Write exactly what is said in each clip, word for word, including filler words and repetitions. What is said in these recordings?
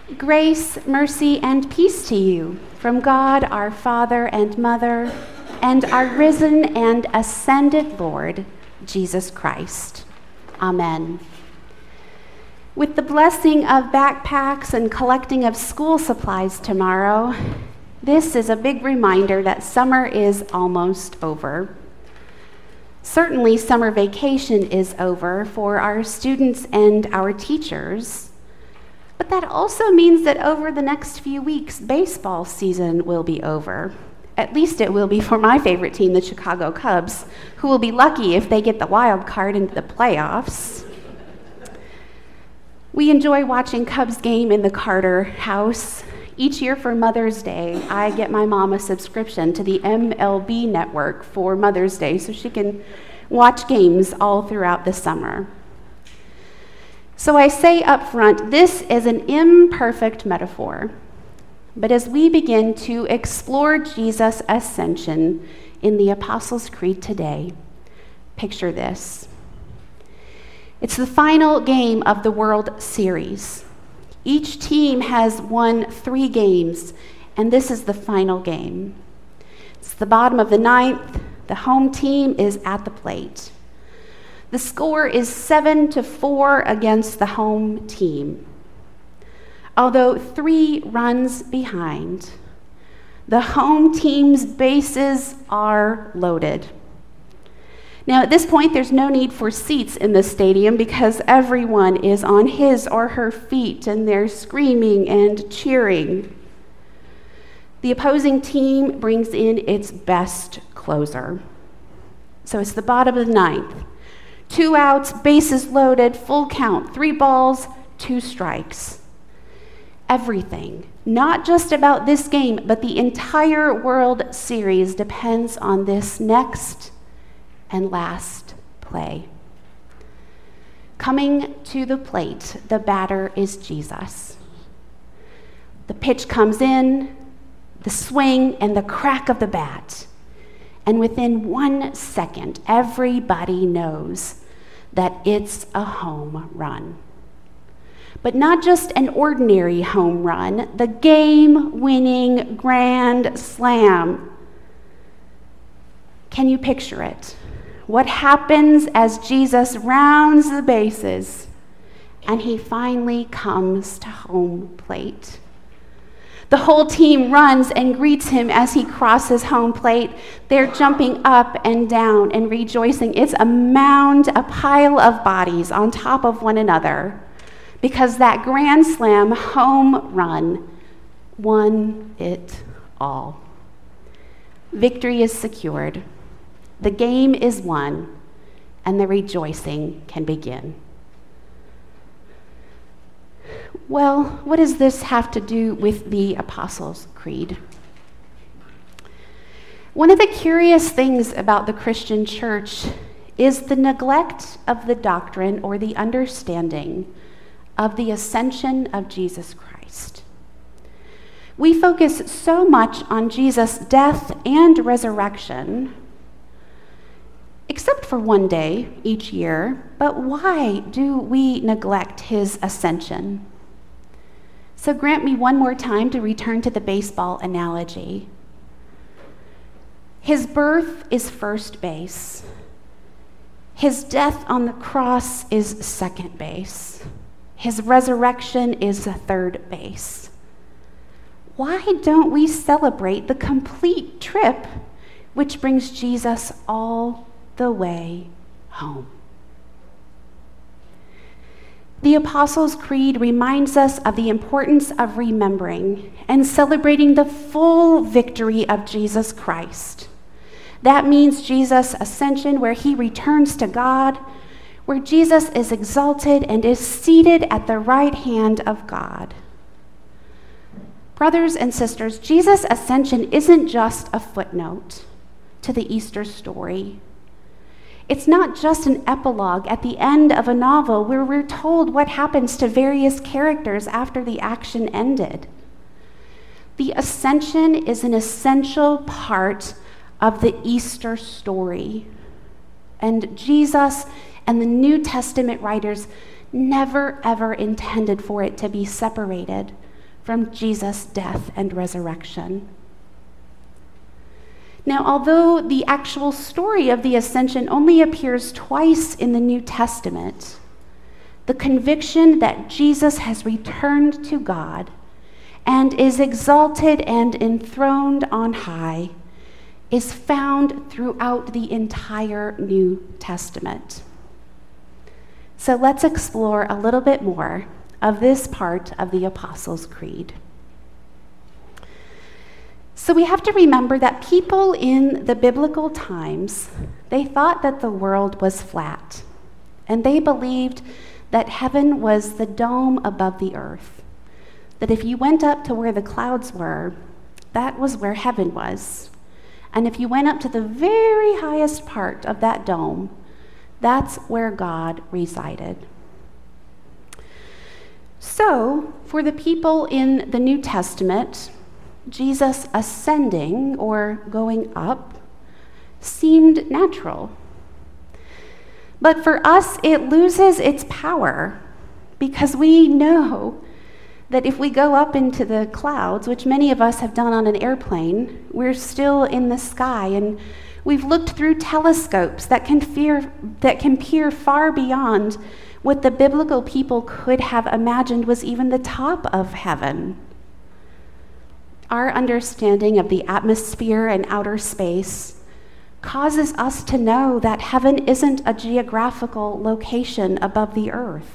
Grace, mercy, and peace to you from God our Father and Mother, and our risen and ascended Lord, Jesus Christ. Amen. With the blessing of backpacks and collecting of school supplies tomorrow, this is a big reminder that summer is almost over. Certainly, summer vacation is over for our students and our teachers. But that also means that over the next few weeks, baseball season will be over. At least it will be for my favorite team, the Chicago Cubs, who will be lucky if they get the wild card into the playoffs. We enjoy watching Cubs game in the Carter house. Each year for Mother's Day, I get my mom a subscription to the M L B network for Mother's Day so she can watch games all throughout the summer. So I say up front, this is an imperfect metaphor. But as we begin to explore Jesus' ascension in the Apostles' Creed today, picture this. It's the final game of the World Series. Each team has won three games, and this is the final game. It's the bottom of the ninth. The home team is at the plate. The score is seven to four against the home team. Although three runs behind, the home team's bases are loaded. Now, at this point, there's no need for seats in the stadium because everyone is on his or her feet and they're screaming and cheering. The opposing team brings in its best closer. So it's the bottom of the ninth. Two outs, bases loaded, full count, three balls, two strikes. Everything, not just about this game, but the entire World Series depends on this next and last play. Coming to the plate, the batter is Jesus. The pitch comes in, the swing, and the crack of the bat. And within one second, everybody knows that it's a home run. But not just an ordinary home run, the game-winning grand slam. Can you picture it? What happens as Jesus rounds the bases and he finally comes to home plate? The whole team runs and greets him as he crosses home plate. They're jumping up and down and rejoicing. It's a mound, a pile of bodies on top of one another because that grand slam home run won it all. Victory is secured. The game is won, and the rejoicing can begin. Well, what does this have to do with the Apostles' Creed? One of the curious things about the Christian church is the neglect of the doctrine or the understanding of the ascension of Jesus Christ. We focus so much on Jesus' death and resurrection, except for one day each year, but why do we neglect his ascension? So grant me one more time to return to the baseball analogy. His birth is first base. His death on the cross is second base. His resurrection is the third base. Why don't we celebrate the complete trip, which brings Jesus all the way home? The Apostles' Creed reminds us of the importance of remembering and celebrating the full victory of Jesus Christ. That means Jesus' ascension, where he returns to God, where Jesus is exalted and is seated at the right hand of God. Brothers and sisters, Jesus' ascension isn't just a footnote to the Easter story. It's not just an epilogue at the end of a novel where we're told what happens to various characters after the action ended. The ascension is an essential part of the Easter story. And Jesus and the New Testament writers never, ever intended for it to be separated from Jesus' death and resurrection. Now, although the actual story of the ascension only appears twice in the New Testament, the conviction that Jesus has returned to God and is exalted and enthroned on high is found throughout the entire New Testament. So let's explore a little bit more of this part of the Apostles' Creed. So we have to remember that people in the biblical times, they thought that the world was flat, and they believed that heaven was the dome above the earth, that if you went up to where the clouds were, that was where heaven was. And if you went up to the very highest part of that dome, that's where God resided. So, for the people in the New Testament, Jesus ascending or going up seemed natural. But for us, it loses its power because we know that if we go up into the clouds, which many of us have done on an airplane, we're still in the sky, and we've looked through telescopes that can, fear, that can peer far beyond what the biblical people could have imagined was even the top of heaven. Our understanding of the atmosphere and outer space causes us to know that heaven isn't a geographical location above the earth.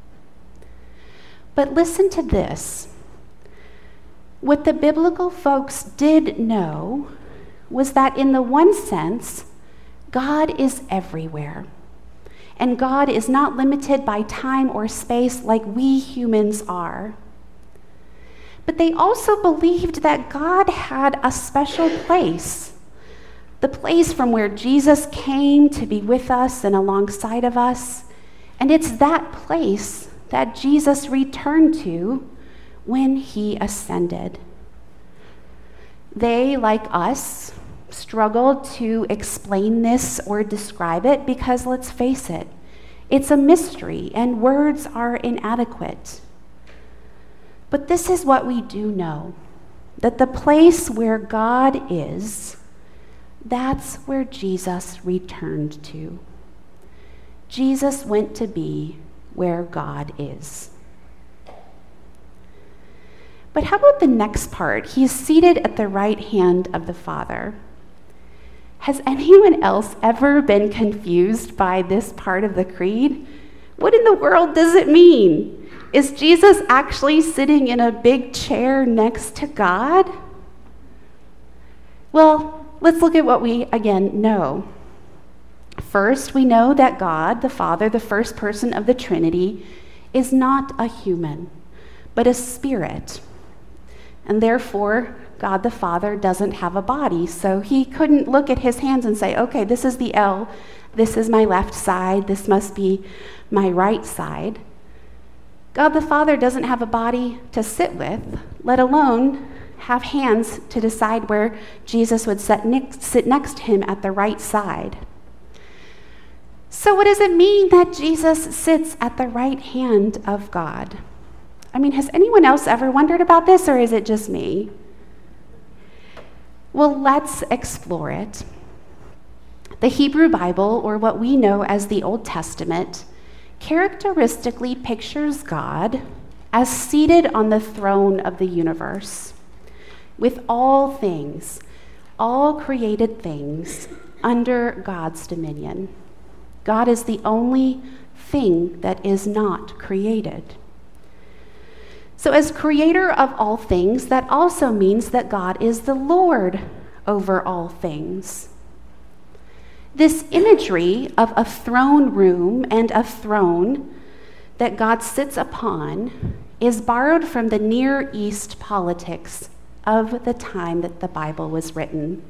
But listen to this. What the biblical folks did know was that in the one sense, God is everywhere. And God is not limited by time or space like we humans are. But they also believed that God had a special place, the place from where Jesus came to be with us and alongside of us. And it's that place that Jesus returned to when he ascended. They, like us, struggled to explain this or describe it because, let's face it, it's a mystery and words are inadequate. But this is what we do know, that the place where God is, that's where Jesus returned to. Jesus went to be where God is. But how about the next part? He is seated at the right hand of the Father. Has anyone else ever been confused by this part of the creed? What in the world does it mean? Is Jesus actually sitting in a big chair next to God? Well, let's look at what we, again, know. First, we know that God, the Father, the first person of the Trinity, is not a human, but a spirit. And therefore, God the Father doesn't have a body, so he couldn't look at his hands and say, okay, this is the L, this is my left side, this must be my right side. God the Father doesn't have a body to sit with, let alone have hands to decide where Jesus would sit next, sit next to him at the right side. So what does it mean that Jesus sits at the right hand of God? I mean, has anyone else ever wondered about this, or is it just me? Well, let's explore it. The Hebrew Bible, or what we know as the Old Testament, characteristically pictures God as seated on the throne of the universe, with all things, all created things, under God's dominion. God is the only thing that is not created. So as creator of all things, that also means that God is the Lord over all things. This imagery of a throne room and a throne that God sits upon is borrowed from the Near East politics of the time that the Bible was written.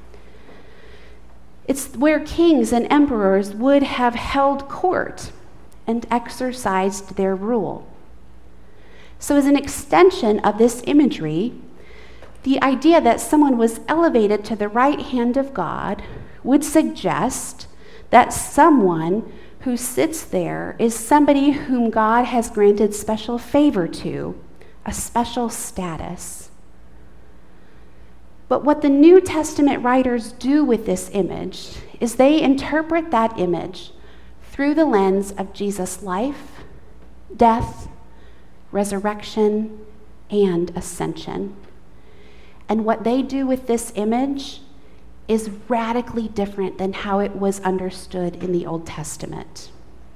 It's where kings and emperors would have held court and exercised their rule. So as an extension of this imagery, the idea that someone was elevated to the right hand of God would suggest that someone who sits there is somebody whom God has granted special favor to, a special status. But what the New Testament writers do with this image is they interpret that image through the lens of Jesus' life, death, resurrection, and ascension. And what they do with this image is radically different than how it was understood in the Old Testament.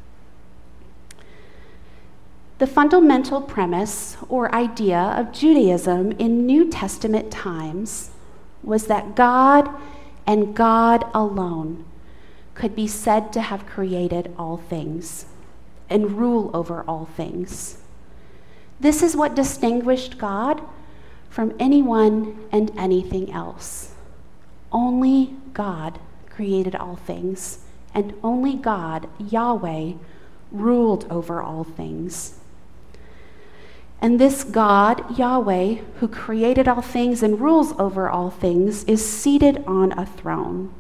The fundamental premise or idea of Judaism in New Testament times was that God and God alone could be said to have created all things and rule over all things. This is what distinguished God from anyone and anything else. Only God created all things, and only God, Yahweh, ruled over all things. And this God, Yahweh, who created all things and rules over all things, is seated on a throne.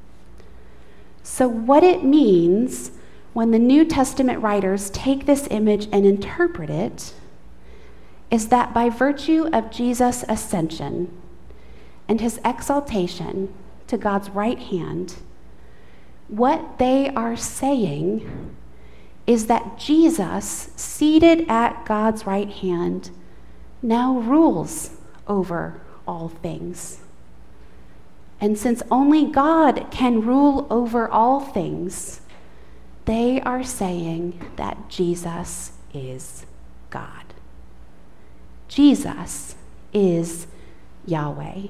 So what it means when the New Testament writers take this image and interpret it is that by virtue of Jesus' ascension and his exaltation to God's right hand, what they are saying is that Jesus, seated at God's right hand, now rules over all things. And since only God can rule over all things, they are saying that Jesus is God. Jesus is Yahweh.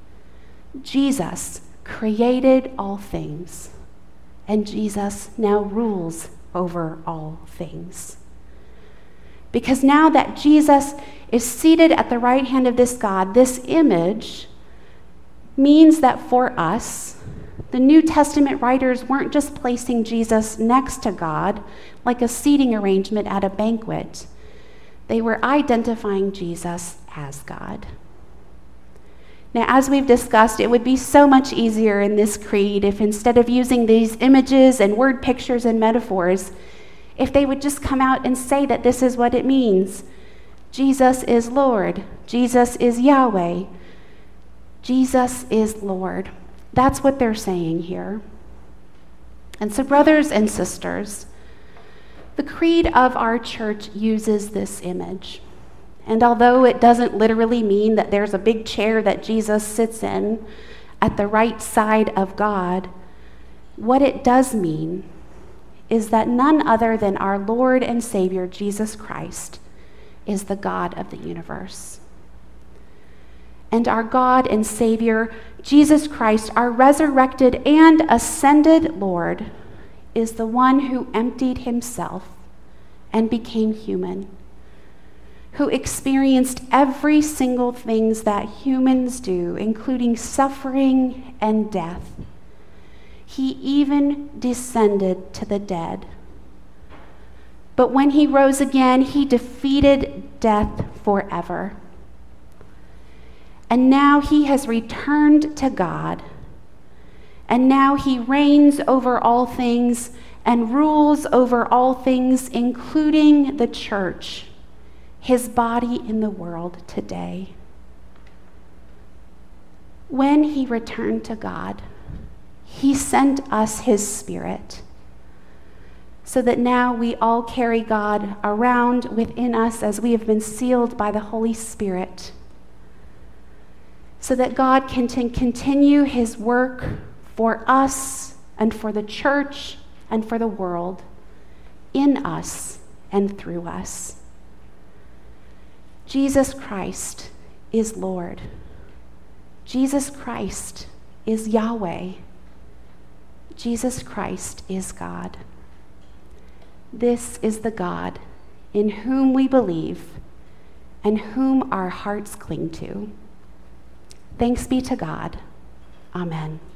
Jesus created all things, and Jesus now rules over all things. Because now that Jesus is seated at the right hand of this God, this image means that for us, the New Testament writers weren't just placing Jesus next to God like a seating arrangement at a banquet. They were identifying Jesus as God. Now, as we've discussed, it would be so much easier in this creed if instead of using these images and word pictures and metaphors, if they would just come out and say that this is what it means. Jesus is Lord. Jesus is Yahweh. Jesus is Lord. That's what they're saying here. And so, brothers and sisters, the creed of our church uses this image. And although it doesn't literally mean that there's a big chair that Jesus sits in at the right side of God, what it does mean is that none other than our Lord and Savior, Jesus Christ, is the God of the universe. And our God and Savior, Jesus Christ, our resurrected and ascended Lord, is the one who emptied himself and became human, who experienced every single thing that humans do, including suffering and death. He even descended to the dead. But when he rose again, he defeated death forever. And now he has returned to God. And now he reigns over all things and rules over all things, including the church, his body in the world today. When he returned to God, he sent us his Spirit, so that now we all carry God around within us as we have been sealed by the Holy Spirit, so that God can t- continue his work for us and for the church and for the world, in us and through us. Jesus Christ is Lord. Jesus Christ is Yahweh. Jesus Christ is God. This is the God in whom we believe and whom our hearts cling to. Thanks be to God. Amen.